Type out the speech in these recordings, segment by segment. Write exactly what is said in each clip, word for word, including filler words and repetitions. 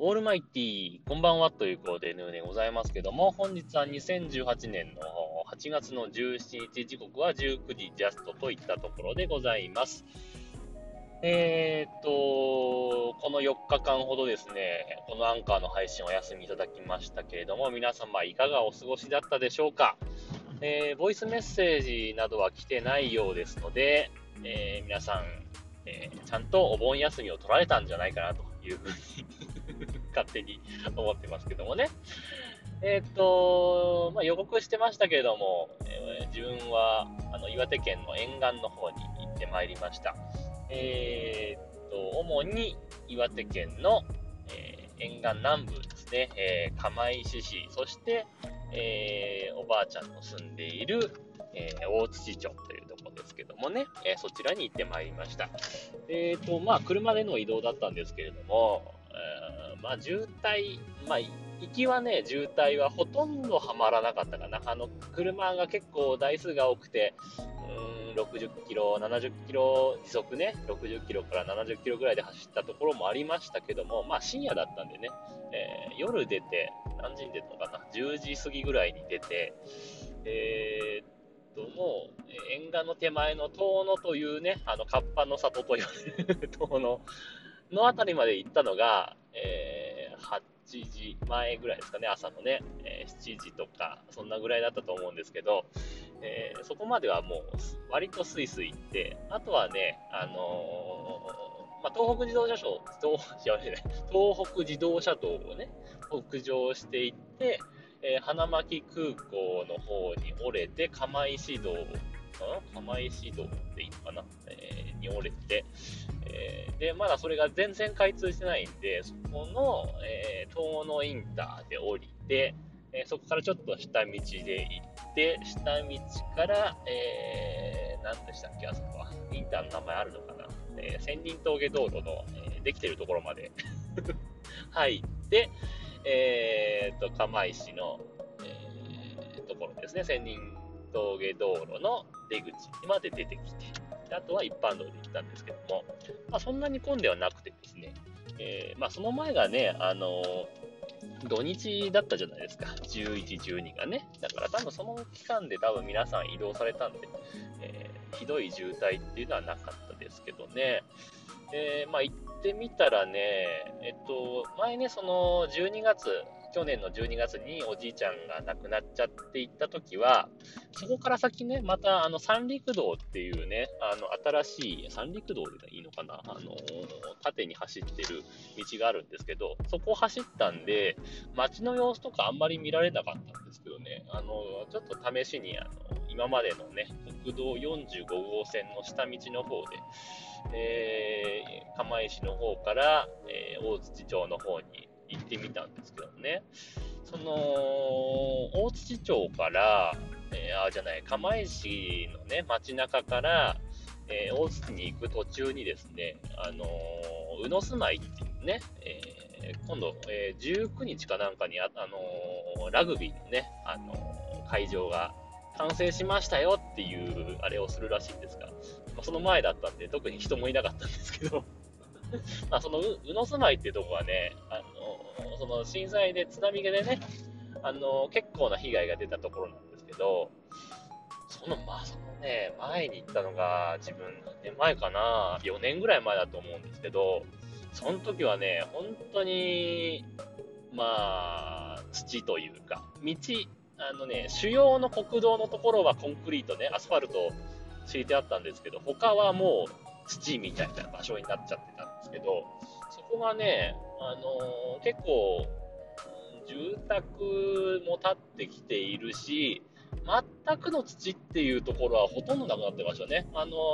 オールマイティー、こんばんはということでヌーでございますけども、本日はにせんじゅうはちねんのはちがつのじゅうしちにち、時刻はじゅうくじジャストといったところでございます。えーっと、このよっかかんほどですね、このアンカーの配信をお休みいただきましたけれども、皆様いかがお過ごしだったでしょうか。えー、ボイスメッセージなどは来てないようですので、えー皆さん、えーちゃんとお盆休みを取られたんじゃないかなというふうに勝手に思ってますけどもね。えーっと、まあ、予告してましたけれども、えー自分はあの岩手県の沿岸の方に行ってまいりました。えーっと、主に岩手県の、えー沿岸南部ですね、えー釜石市、そして、えーおばあちゃんの住んでいる、えー大槌町というところですけどもね、えーそちらに行ってまいりました。えーと、まあ、車での移動だったんですけれども、えーまあ、渋滞、まあ、行きはね、渋滞はほとんどはまらなかったかな。あの、車が結構台数が多くて、うーん、ろくじゅっキロ、ななじゅっキロ、時速ね、ろくじゅっキロからななじゅっキロぐらいで走ったところもありましたけども、まあ、深夜だったんでね、えー夜出て、何時に出たのかな、じゅうじ過ぎぐらいに出て、えーと、もう、沿岸の手前の遠野というね、あの、カッパの里と言われる遠野のあたりまで行ったのが、えー、はちじまえぐらいですかね、朝のね、えー、しちじとか、そんなぐらいだったと思うんですけど、えーそこまではもう、割とスイスイ行って、あとはね、あのーまあ、東北自動車道、東、やばいね東北自動車道をね、北上していって、えー花巻空港の方に折れて、釜石道、ん釜石道っていいのかな、えーに折れて、えーで、まだそれが全然開通してないんで、そこの、えー遠野インターで降りて、えーそこからちょっと下道で行って、下道から、えー、何でしたっけ、あそこは。インターの名前あるのかな。えー千人峠道路の、えーできてるところまで入って、えーと、釜石の、えーところですね、千人峠道路の出口まで出てきて、あとは一般道で行ったんですけども、まあ、そんなに混んではなくてですね、えーまあ、その前がね、あのー土日だったじゃないですか。じゅういち、じゅうにがね。だから多分その期間で多分皆さん移動されたんで、えーひどい渋滞っていうのはなかったですけどね。えーまあ行ってみたらね、えっと、前ね、そのじゅうにがつ、去年のじゅうにがつにおじいちゃんが亡くなっちゃっていった時は、そこから先ね、またあの三陸道っていうね、あの新しい、三陸道でいいのかな、あの縦に走ってる道があるんですけど、そこを走ったんで、街の様子とかあんまり見られなかったんですけどね、あのちょっと試しにあの今までのね、国道よんじゅうごごうせんの下道の方で、えー釜石の方から、えー大槌町の方に行ってみたんですけどね、その大槌町から、えーあじゃない釜石のね街中から、えー大槌に行く途中にですね、あのー、宇野住まいっていうね、えー今度、えーじゅうくにちかなんかにあ、あのーラグビーのね、あのー会場が完成しましたよっていうあれをするらしいんですが、まあ、その前だったんで特に人もいなかったんですけどまあその宇野住まいっていうところはね、あのその震災で津波でね、あの結構な被害が出たところなんですけど、そのまあそのね前に行ったのが自分何年前かな、よねんぐらい前だと思うんですけど、その時はね本当にまあ土というか道、あのね主要の国道のところはコンクリートね、アスファルト敷いてあったんですけど、他はもう土みたいな場所になっちゃってたんですけど、そこがね、あのー結構、住宅も建ってきているし、全くの土っていうところはほとんどなくなってましたね。あの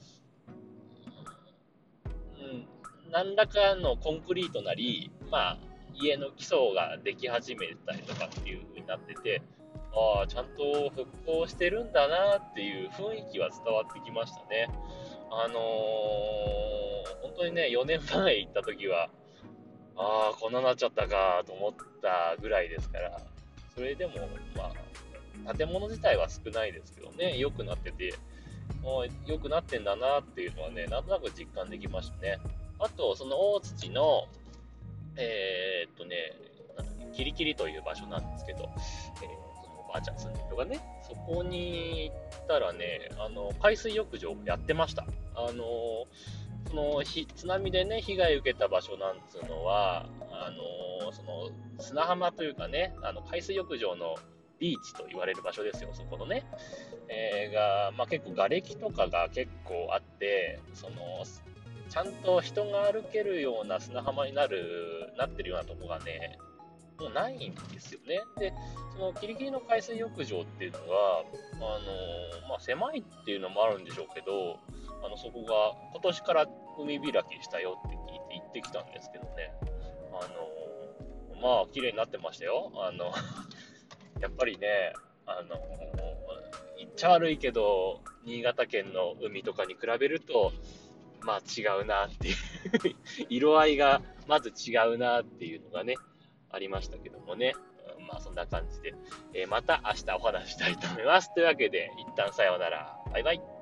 ーうん、何らかのコンクリートなり、まあ、家の基礎ができ始めたりとかっていう風になってて、ああ、ちゃんと復興してるんだなっていう雰囲気は伝わってきましたね。あのー本当にね、よねんまえ行った時は、ああ、こんなになっちゃったかと思ったぐらいですから、それでも、まあ、建物自体は少ないですけどね、良くなってて、もう良くなってんだなっていうのはね、なんとなく実感できましたね。あと、その大槌の、 えー、っとね、なんだっけキリキリという場所なんですけど、えー、そのおばあちゃん住んでるとかね、そこに行ったらね、あの、海水浴場やってました。あの、そのひ津波でね、被害を受けた場所なんつうのは、あの、その砂浜というかね、あの海水浴場のビーチと言われる場所ですよ、そこのね。えーが、まあ、結構瓦礫とかが結構あって、その、ちゃんと人が歩けるような砂浜になる、なってるようなとこがね、もうないんですよね。で、そのキリキリの海水浴場っていうのは、あの、まあ、狭いっていうのもあるんでしょうけど、あの、そこが今年から海開きしたよって聞いて行ってきたんですけどね、あの、まあ、綺麗になってましたよ。あの、やっぱりね、あの、言っちゃ悪いけど、新潟県の海とかに比べると、まあ違うなっていう色合いがまず違うなっていうのがね、ありましたけどもね。うんまあそんな感じで、えーまた明日お話ししたいと思います。というわけで、一旦さようなら。バイバイ。